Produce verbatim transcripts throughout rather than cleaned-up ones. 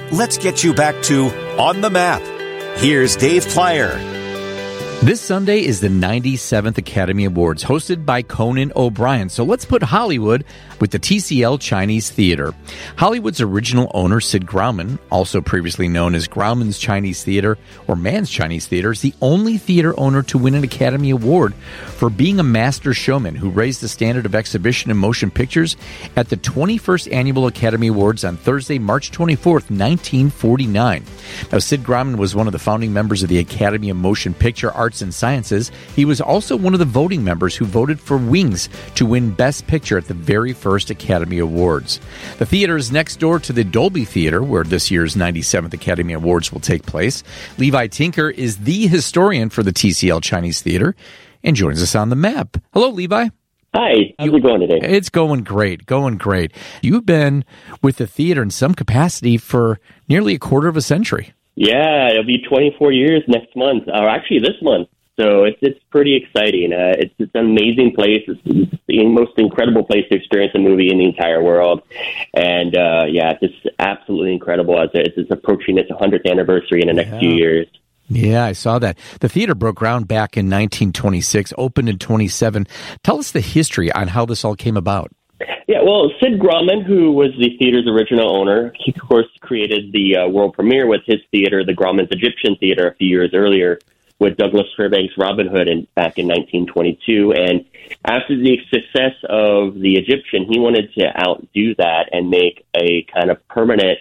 let's get you back to On the Map. Here's Dave Plyer. This Sunday is the ninety-seventh Academy Awards, hosted by Conan O'Brien. So let's put Hollywood with the T C L Chinese Theater. Hollywood's original owner, Sid Grauman, also previously known as Grauman's Chinese Theater or Mann's Chinese Theater, is the only theater owner to win an Academy Award for being a master showman who raised the standard of exhibition and motion pictures at the twenty-first Annual Academy Awards on Thursday, March twenty-fourth, nineteen forty-nine. Now, Sid Grauman was one of the founding members of the Academy of Motion Picture Arts and Sciences. He was also one of the voting members who voted for Wings to win Best Picture at the very first Academy Awards. The theater is next door to the Dolby Theater, where this year's ninety-seventh Academy Awards will take place. Levi Tinker is the historian for the T C L Chinese Theater and joins us on the map. Hello, Levi. Hi, how's it going today? It's going great, going great. You've been with the theater in some capacity for nearly a quarter of a century. Yeah, it'll be twenty-four years next month, or actually this month. So it's it's pretty exciting. Uh, it's, it's an amazing place. It's, it's the most incredible place to experience a movie in the entire world. And uh, yeah, it's just absolutely incredible as it's, it's approaching its one hundredth anniversary in the next yeah. few years. Yeah, I saw that. The theater broke ground back in nineteen twenty-six, opened in twenty-seven. Tell us the history on how this all came about. Yeah, well, Sid Grauman, who was the theater's original owner, he, of course, created the uh, world premiere with his theater, the Grauman's Egyptian Theater, a few years earlier with Douglas Fairbanks' Robin Hood in, back in nineteen twenty-two. And after the success of the Egyptian, he wanted to outdo that and make a kind of permanent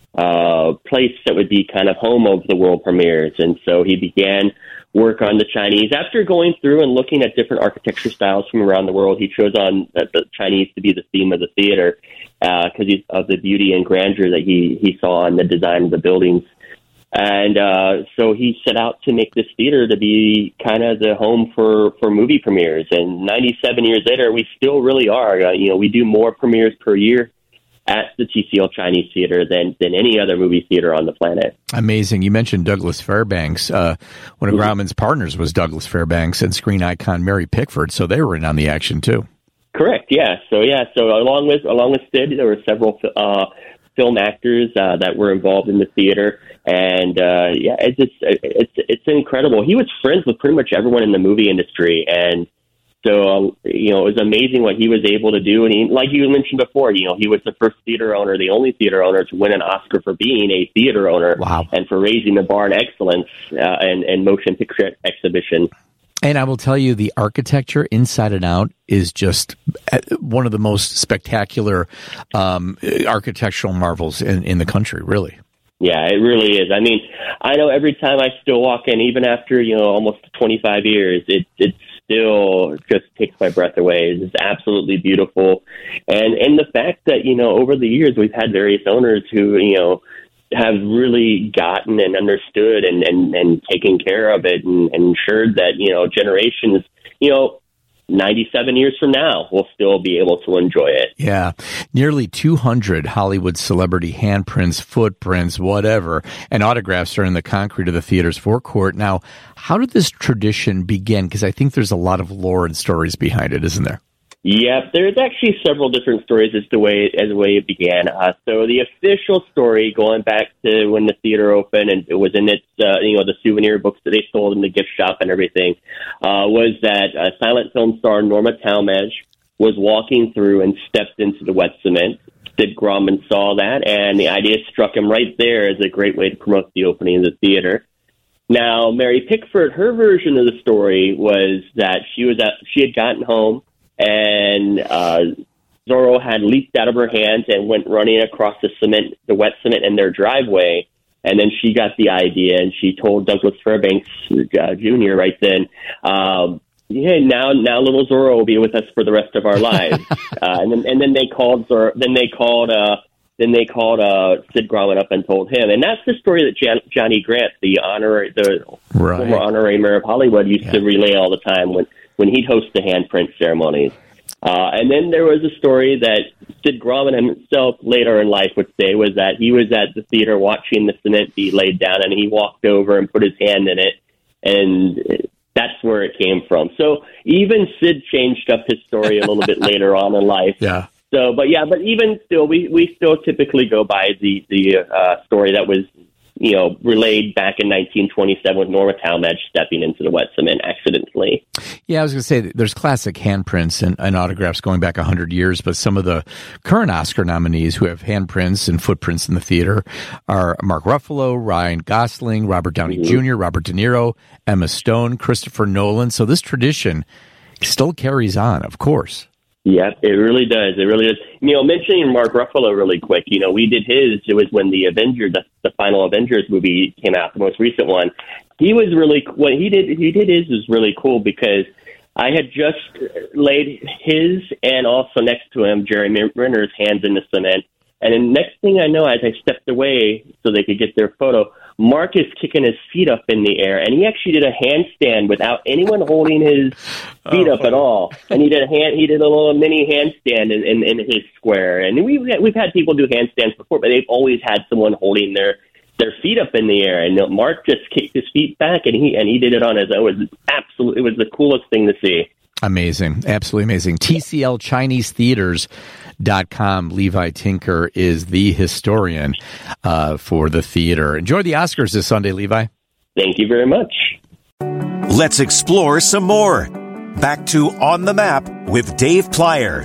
uh, place that would be kind of home of the world premieres. And so he began work on the Chinese. After going through and looking at different architecture styles from around the world, he chose on the, the Chinese to be the theme of the theater because uh, of the beauty and grandeur that he, he saw in the design of the buildings. And uh, so he set out to make this theater to be kind of the home for, for movie premieres. And ninety-seven years later, we still really are. Uh, you know, we do more premieres per year at the T C L Chinese Theater than, than any other movie theater on the planet. Amazing. You mentioned Douglas Fairbanks. Uh, one of mm-hmm. Grauman's partners was Douglas Fairbanks and screen icon Mary Pickford, so they were in on the action too. Correct. Yeah. So yeah. So along with along with Sid, there were several uh, film actors uh, that were involved in the theater, and uh, yeah, it's just, it's it's incredible. He was friends with pretty much everyone in the movie industry, and so, uh, you know, it was amazing what he was able to do. And he, like you mentioned before, you know, he was the first theater owner, the only theater owner to win an Oscar for being a theater owner. Wow. And for raising the bar in excellence uh, and, and motion picture exhibition. And I will tell you, the architecture inside and out is just one of the most spectacular um, architectural marvels in, in the country, really. Yeah, it really is. I mean, I know every time I still walk in, even after, you know, almost twenty-five years, it, it's still just takes my breath away. It's absolutely beautiful. And and the fact that, you know, over the years, we've had various owners who, you know, have really gotten and understood and, and, and taken care of it and, and ensured that, you know, generations, you know, ninety-seven years from now, we'll still be able to enjoy it. Yeah. Nearly two hundred Hollywood celebrity handprints, footprints, whatever, and autographs are in the concrete of the theater's forecourt. Now, how did this tradition begin? Because I think there's a lot of lore and stories behind it, isn't there? Yeah, there's actually several different stories as to way as the way it began. Uh, so the official story, going back to when the theater opened, and it was in its, uh, you know, the souvenir books that they sold in the gift shop and everything, uh, was that uh, silent film star Norma Talmadge was walking through and stepped into the wet cement. Sid Grauman saw that, and the idea struck him right there as a great way to promote the opening of the theater. Now, Mary Pickford, her version of the story was that she was at, she had gotten home, and uh, Zorro had leaped out of her hands and went running across the cement, the wet cement in their driveway. And then she got the idea, and she told Douglas Fairbanks uh, Junior right then, um, "Yeah, now now little Zorro will be with us for the rest of our lives." uh, and then and then they called Zorro, then they called uh, then they called uh, Sid Grauman up and told him, and that's the story that Jan- Johnny Grant, the honorary the right. former honorary mayor of Hollywood, used yeah. to relay all the time when. when he'd host the handprint ceremonies. Uh, and then there was a story that Sid Grauman himself later in life would say was that he was at the theater watching the cement be laid down, and he walked over and put his hand in it, and that's where it came from. So even Sid changed up his story a little bit later on in life. Yeah. So, but yeah, but even still, we, we still typically go by the the uh, story that was, you know, relayed back in nineteen twenty-seven with Norma Talmadge stepping into the wet cement accidentally. Yeah, I was going to say there's classic handprints and, and autographs going back one hundred years, but some of the current Oscar nominees who have handprints and footprints in the theater are Mark Ruffalo, Ryan Gosling, Robert Downey mm-hmm. Junior, Robert De Niro, Emma Stone, Christopher Nolan. So this tradition still carries on, of course. Yeah, it really does. It really does. You know, mentioning Mark Ruffalo really quick, you know, we did his, it was when the Avengers, the, the final Avengers movie came out, the most recent one. He was really, what he did, he did his was really cool because I had just laid his and also next to him, Jeremy Renner's hands in the cement. And then next thing I know, as I stepped away so they could get their photo, Mark is kicking his feet up in the air, and he actually did a handstand without anyone holding his feet oh, up at all. And he did a hand, he did a little mini handstand in, in, in his square. And we've we've had people do handstands before, but they've always had someone holding their their feet up in the air. And Mark just kicked his feet back, and he and he did it on his own. It was absolutely, it was the coolest thing to see. Amazing, absolutely amazing. T C L Chinese Theaters. Dot com. Levi Tinker is the historian uh, for the theater. Enjoy the Oscars this Sunday, Levi. Thank you very much. Let's explore some more. Back to On the Map with Dave Plyer.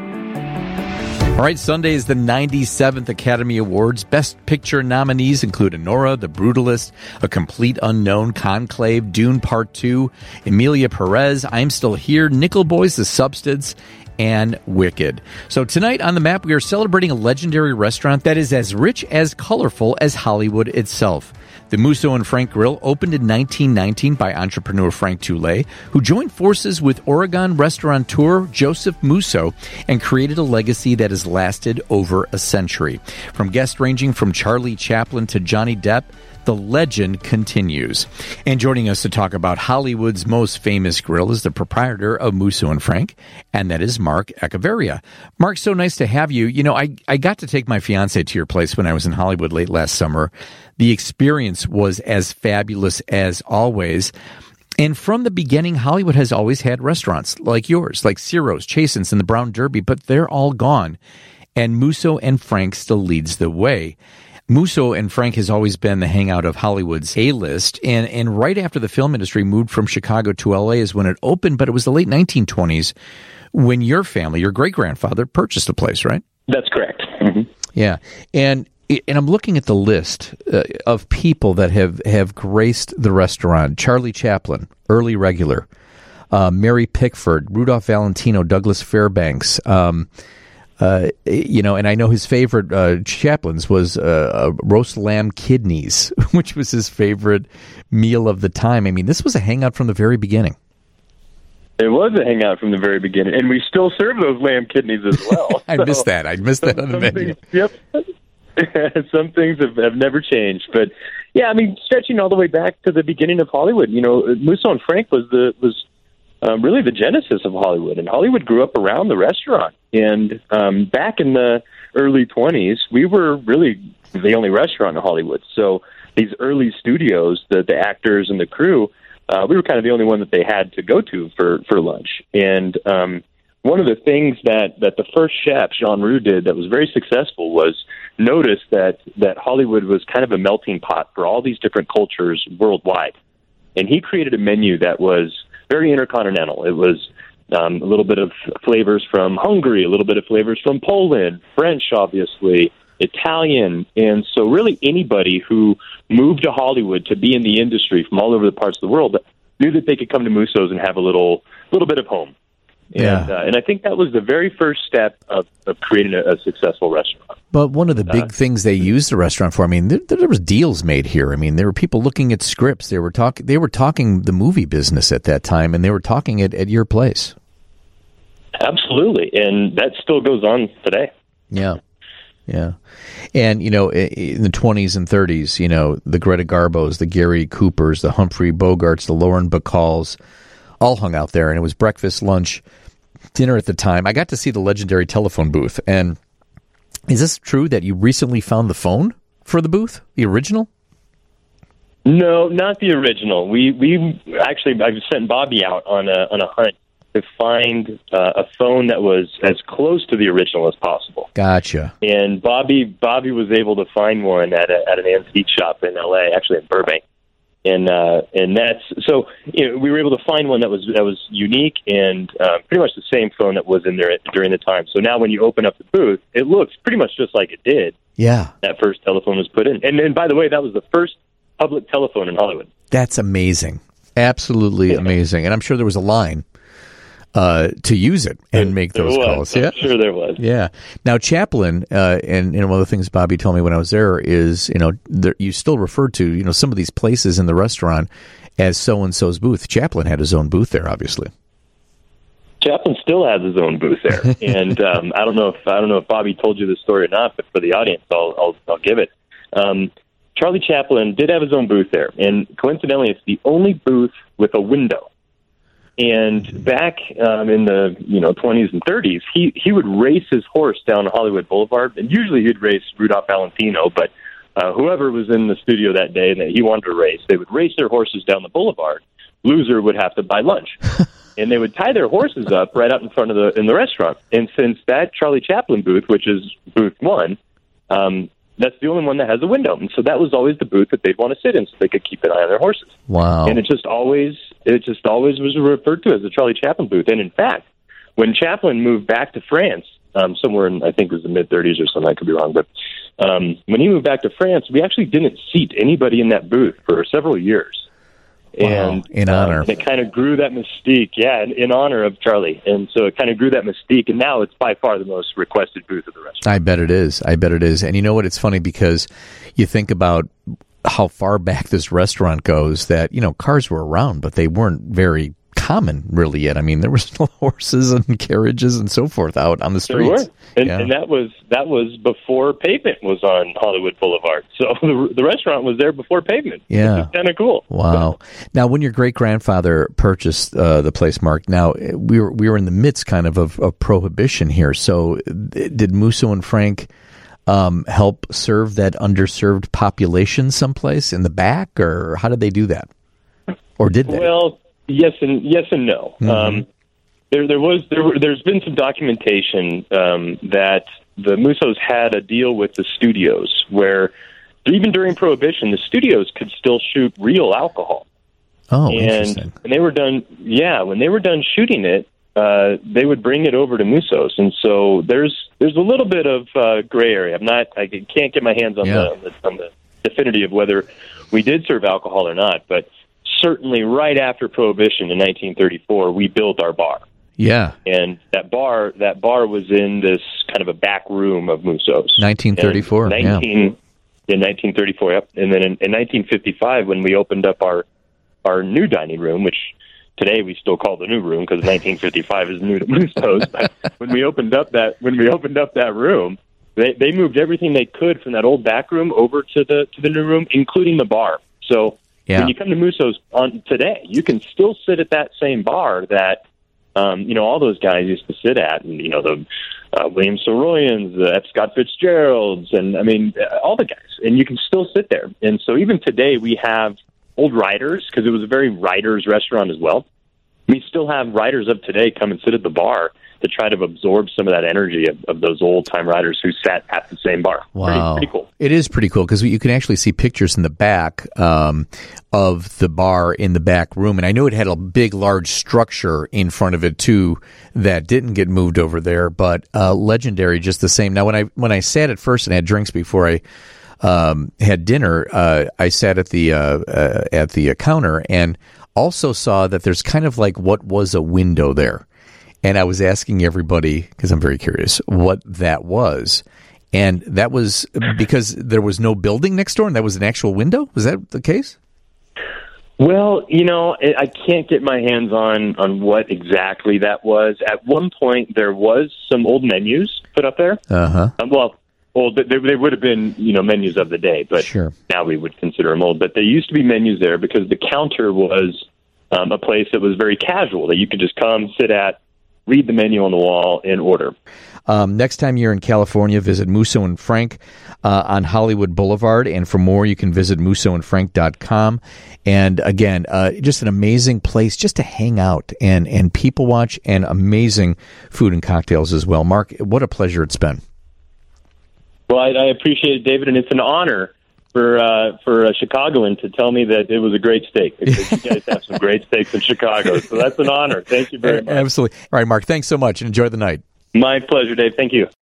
All right, Sunday is the ninety-seventh Academy Awards. Best Picture nominees include Anora, The Brutalist, A Complete Unknown, Conclave, Dune Part two, Emilia Perez, I'm Still Here, Nickel Boys, The Substance, and Wicked. So tonight on the map, we are celebrating a legendary restaurant that is as rich, as colorful as Hollywood itself. The Musso and Frank Grill opened in nineteen nineteen by entrepreneur Frank Toulet, who joined forces with Oregon restaurateur Joseph Musso and created a legacy that has lasted over a century. From guests ranging from Charlie Chaplin to Johnny Depp, the legend continues. And joining us to talk about Hollywood's most famous grill is the proprietor of Musso and Frank, and that is Mark Echevarria. Mark, so nice to have you. You know, I, I got to take my fiance to your place when I was in Hollywood late last summer. The experience was as fabulous as always. And from the beginning, Hollywood has always had restaurants like yours, like Ciro's, Chasen's, and the Brown Derby, but they're all gone. And Musso and Frank still leads the way. Musso and Frank has always been the hangout of Hollywood's A-list, and, and right after the film industry moved from Chicago to L A is when it opened, but it was the late nineteen twenties when your family, your great-grandfather, purchased the place, right? That's correct. Mm-hmm. Yeah, and and I'm looking at the list uh, of people that have, have graced the restaurant. Charlie Chaplin, early regular, uh, Mary Pickford, Rudolph Valentino, Douglas Fairbanks, um Uh, you know, and I know his favorite uh, Chaplin's was uh, roast lamb kidneys, which was his favorite meal of the time. I mean, this was a hangout from the very beginning. It was a hangout from the very beginning, and we still serve those lamb kidneys as well. I so, missed that. I missed that on the menu. Things, yep. Some things have, have never changed, but yeah, I mean, stretching all the way back to the beginning of Hollywood, you know, Musso and Frank was the was. Um, really the genesis of Hollywood. And Hollywood grew up around the restaurant. And um, back in the early twenties, we were really the only restaurant in Hollywood. So these early studios, the, the actors and the crew, uh, we were kind of the only one that they had to go to for, for lunch. And um, one of the things that, that the first chef, Jean Roux, did that was very successful was notice that, that Hollywood was kind of a melting pot for all these different cultures worldwide. And he created a menu that was very intercontinental. It was um, a little bit of flavors from Hungary, a little bit of flavors from Poland, French, obviously, Italian. And so really anybody who moved to Hollywood to be in the industry from all over the parts of the world knew that they could come to Musso's and have a little little bit of home. Yeah. And, uh, and I think that was the very first step of, of creating a, a successful restaurant. But one of the big uh, things they used the restaurant for, I mean, there, there was deals made here. I mean, there were people looking at scripts. They were talk, They were talking the movie business at that time, and they were talking it at your place. Absolutely, and that still goes on today. Yeah, yeah. And, you know, in the twenties and thirties, you know, the Greta Garbos, the Gary Coopers, the Humphrey Bogarts, the Lauren Bacalls, all hung out there, and it was breakfast, lunch, dinner at the time. I got to see the legendary telephone booth. And is this true that you recently found the phone for the booth, the original? No, not the original. We we actually I've sent Bobby out on a on a hunt to find uh, a phone that was as close to the original as possible. Gotcha. And Bobby Bobby was able to find one at a, at an antique shop in L A, actually in Burbank. And uh, and that's so you know, we were able to find one that was that was unique and uh, pretty much the same phone that was in there during the time. So now when you open up the booth, it looks pretty much just like it did. Yeah, that first telephone was put in. And and by the way, that was the first public telephone in Hollywood. That's amazing, absolutely yeah. amazing. And I'm sure there was a line uh, to use it and there, make those calls. I'm yeah, sure there was. Yeah. Now Chaplin, uh, and you know, one of the things Bobby told me when I was there is, you know, there, you still refer to, you know, some of these places in the restaurant as so and so's booth. Chaplin had his own booth there, obviously. Chaplin still has his own booth there, and um, I don't know if I don't know if Bobby told you this story or not, but for the audience, I'll I'll, I'll give it. Um, Charlie Chaplin did have his own booth there, and coincidentally, it's the only booth with a window. And back um, in the you know twenties and thirties, he he would race his horse down Hollywood Boulevard, and usually he'd race Rudolph Valentino, but uh, whoever was in the studio that day that he wanted to race, they would race their horses down the boulevard. Loser would have to buy lunch, and they would tie their horses up right out in front of the in the restaurant. And since that Charlie Chaplin booth, which is booth one, um, that's the only one that has a window, and so that was always the booth that they'd want to sit in, so they could keep an eye on their horses. Wow! And it just always, it just always was referred to as the Charlie Chaplin booth. And in fact, when Chaplin moved back to France, um, somewhere in I think it was the mid thirties or something, I could be wrong, but um, when he moved back to France, we actually didn't seat anybody in that booth for several years. Wow. And in honor, um, it kind of grew that mystique, yeah, in, in honor of Charlie, and so it kind of grew that mystique. And now it's by far the most requested booth of the restaurant. I bet it is. I bet it is. And you know what? It's funny because you think about how far back this restaurant goes. That you know, cars were around, but they weren't very common really yet. I mean, there were still horses and carriages and so forth out on the streets. There were. And, yeah. and that was that was before pavement was on Hollywood Boulevard. So the, the restaurant was there before pavement. Yeah, kind of cool. Wow. Now, when your great grandfather purchased uh, the place, Mark, now we were we were in the midst kind of of, of prohibition here. So did Musso and Frank um, help serve that underserved population someplace in the back, or how did they do that, or did they? Well. Yes and yes and no. Mm-hmm. Um, there, there was there. Were, there's been some documentation um, that the Mussos had a deal with the studios where, even during Prohibition, the studios could still shoot real alcohol. Oh, and interesting. when they were done, yeah, when they were done shooting it, uh, they would bring it over to Mussos, and so there's there's a little bit of uh, gray area. I'm not, I can't get my hands on, yeah. the, on the on the definitive of whether we did serve alcohol or not, but. Certainly, right after Prohibition in nineteen thirty-four, we built our bar. Yeah, and that bar that bar was in this kind of a back room of Musso's. nineteen thirty-four, nineteen, yeah. In nineteen thirty-four, yep. And then in, in nineteen fifty-five, when we opened up our our new dining room, which today we still call the new room because nineteen fifty-five is new to Musso's. But when we opened up that when we opened up that room, they they moved everything they could from that old back room over to the to the new room, including the bar. So. Yeah. When you come to Musso's on today, you can still sit at that same bar that um, you know all those guys used to sit at, and you know the uh, William Soroyans, the F. Scott Fitzgeralds, and I mean all the guys, and you can still sit there. And so even today, we have old writers because it was a very writers restaurant as well. We still have writers of today come and sit at the bar to try to absorb some of that energy of, of those old-time writers who sat at the same bar. Wow. Pretty, pretty cool. It is pretty cool because you can actually see pictures in the back um, of the bar in the back room. And I know it had a big, large structure in front of it, too, that didn't get moved over there, but uh, legendary just the same. Now, when I when I sat at first and had drinks before I um, had dinner, uh, I sat at the, uh, uh, at the uh, counter and also saw that there's kind of like what was a window there. And I was asking everybody, because I'm very curious, what that was. And that was because there was no building next door and that was an actual window? Was that the case? Well, you know, I can't get my hands on, on what exactly that was. At one point, there was some old menus put up there. Uh-huh. Um, well, old, they, they would have been, you know, menus of the day, but sure. Now we would consider them old. But there used to be menus there because the counter was um, a place that was very casual, that you could just come, sit at, read the menu on the wall, and order. Um, next time you're in California, visit Musso and Frank uh, on Hollywood Boulevard. And for more, you can visit musso and frank dot com. And again, uh, just an amazing place just to hang out and, and people watch, and amazing food and cocktails as well. Mark, what a pleasure it's been. Well, I, I appreciate it, David, and it's an honor for uh, for a Chicagoan to tell me that it was a great steak, because you guys have some great steaks in Chicago. So that's an honor. Thank you very much. Absolutely. All right, Mark, thanks so much, and enjoy the night. My pleasure, Dave. Thank you.